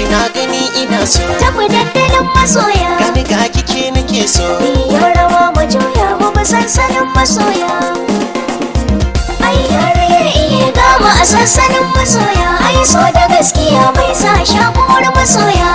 na gani ina so tafi dandalin masoya gani ga kike nake so yau rawa mu juya mu bi sansanin masoya ai yare iya gama a sansanin masoya ai so da gaskiya mai sa shakuwar masoya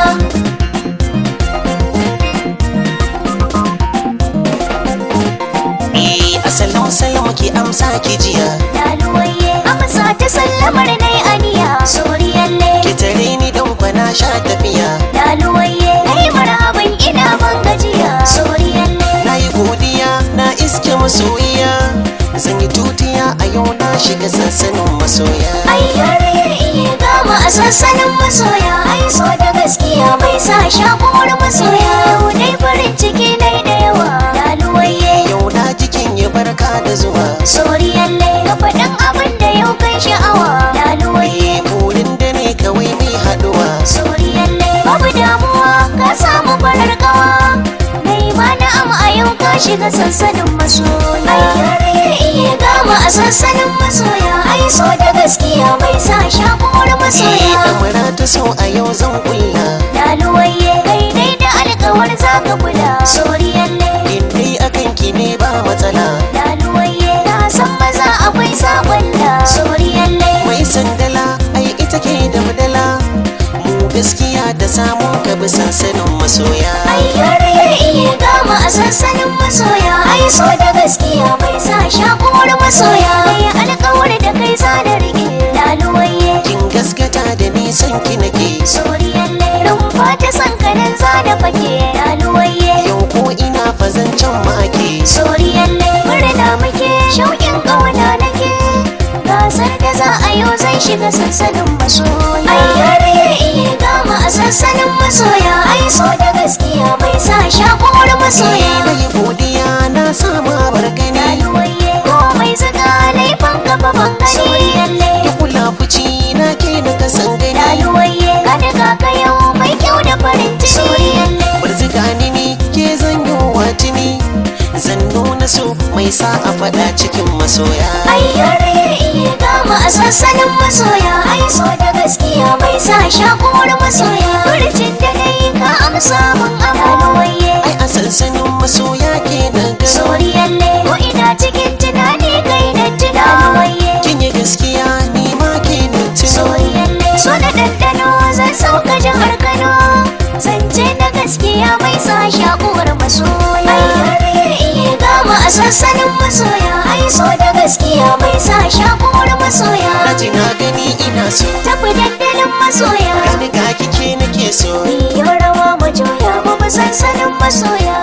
salam salam ki amsa ki jiya laluwaye amsa ta sallamar nai aniya soriyalle ki tare ni dan kwana sha tafiya laluwaye ai marhaban ina ban gajiya soriyalle nayi godiya na iske masoyiya zan yi tutiya a yau na shiga sansanin masoya ai yare iya gama a sansanin masoya ai so da gaskiya mai sa shakuwar masoya yau dai farin ciki nai da yawa laluwaye yau na jikin ya barka da zuwa soriyalle ka faɗin abin da yau kai sha'awa laluwaye burin da ne kawai mai haɗuwa soriyalle babu damuwa ka samu farar kawa mai ma na'am a yau ka shiga sansanin masoya ai yare iya gama a sansanin masoya ai so da gaskiya mai sa shakuwar masoya amara ta so a yau zan kulla laluwaye kai dai da alkawar zaka kula soriyalle in dai akan ki ne ba matsala laluwaye na san maza akwai sabon da soriyalle mai sandala ai ita ke da madala mu gaskiya da samun ka bi sansanin masoya ai yare iya gama a sansanin masoya ai so da gaskiya mai sa shakuwar masoya ai alkawar da kai za da rike laluwaye kin gaskata da nisan ki nake soriyalle rumfa ta san kanan za da fake laluwaye yau ko ina fazancan make soriyalle murna muke shauƙin ƙauna nake gasar da za a yau zai shiga sansanin masoya ai yare iya gama a sansanin masoya ai so da gaskiya mai sa shakuwar masoya mai godiya na sama bargani laluwaye komai zaga laifin gaba ban gani soriyalle da kula fuci na ke da kasan gani laluwaye ka daga ka yau mai kyau da farin ciki soriyalle barziga ni ke zan yi watini zan nuna so mai sa a faɗa cikin masoya ai yare iya gama a sansanin masoya ai so da gaskiya mai sa shakuwar masoya furcin da dai ka amsa mun amaluwaye ai a sansanin masoya ke na gano soriyalle ko ina cikin tunani kai na tunawaye kin yi gaskiya ni ma ke na tuno soriyalle so da ɗanɗano zan sauka jihar Kano zance na gaskiya mai sa shakuwar masoya ai yare iya gama a sansanin masoya ai so da gaskiya mai sa shakuwar masoya na ji na gani ina so tafi dandalin masoya gani ga kike nake so yau rawa mu juya mu bi sansanin masoya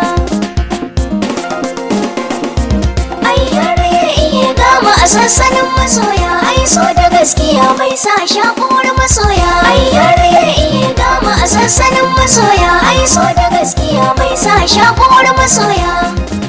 ai yare iya gama a sansanin masoya ai so da gaskiya mai sa shakuwar masoya ai yare iya gama a sansanin masoya ai so da gaskiya mai sa shakuwar masoya